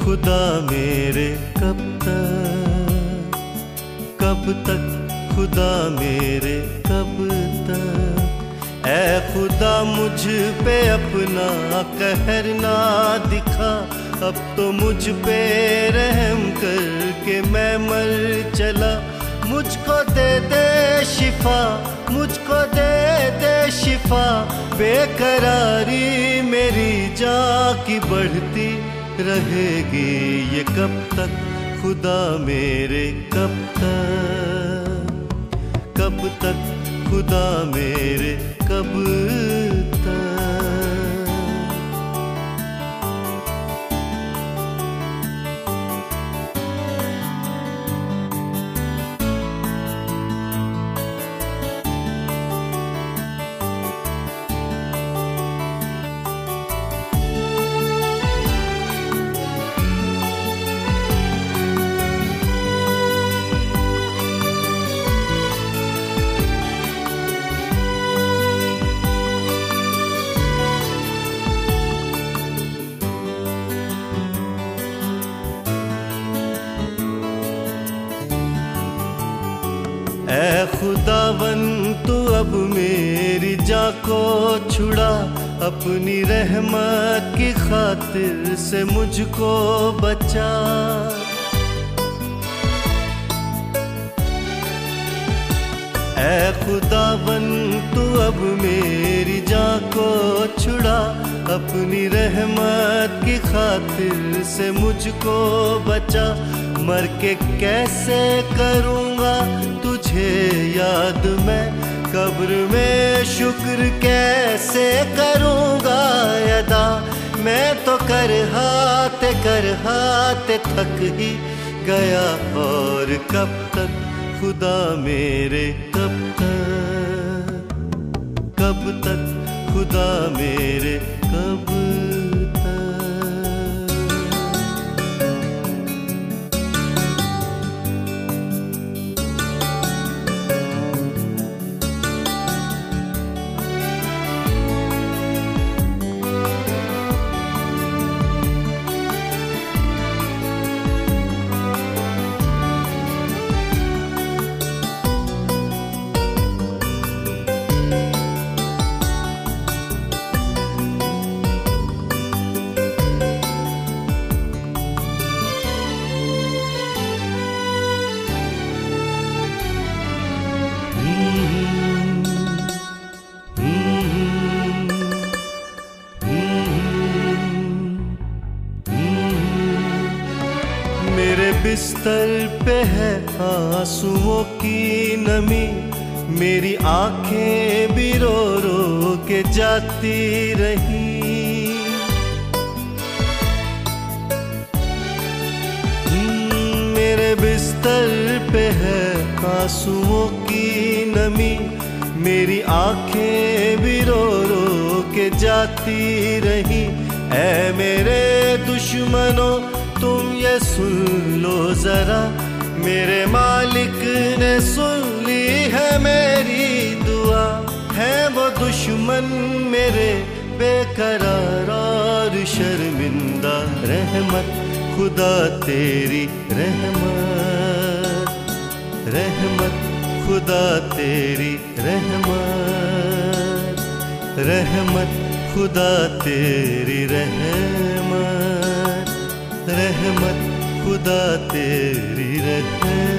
खुदा मेरे कब तक खुदा मेरे कब तक। ऐ खुदा मुझ पे अपना कहर ना दिखा, अब तो मुझ पे रहम करके मैं मर चला। मुझको दे दे शिफा, मुझको दे दे शिफा, बेकरारी मेरी जान की बढ़ती रहेगी ये कब तक। खुदा मेरे कब तक खुदा मेरे कब तक। ऐ खुदावन तू अब मेरी जान को छुड़ा, अपनी रहमत की खातिर से मुझको बचा। ऐ खुदावन तू अब मेरी जान को छुड़ा, अपनी रहमत की खातिर से मुझको बचा। मर के कैसे करूँगा तुझे याद मैं, कब्र में शुक्र कैसे करूँगा अदा। मैं तो कर हाथ थक ही गया, और कब तक खुदा मेरे कब तक खुदा मेरे कब तक। मेरे बिस्तर पे है आंसुओं की नमी, मेरी आंखें भी रो रो के जाती रही। मेरे बिस्तर पे है आंसुओं की नमी, मेरी आंखें भी रो रो के जाती रही। ऐ मेरे दुश्मनों तुम ये सुन लो जरा, मेरे मालिक ने सुन ली है मेरी दुआ। है वो दुश्मन मेरे बेकरार और शर्मिंदा, रहमत खुदा तेरी रहमत, रहमत खुदा तेरी रहमत, रहमत खुदा तेरी रहमत, रहमत खुदा तेरी रहमत।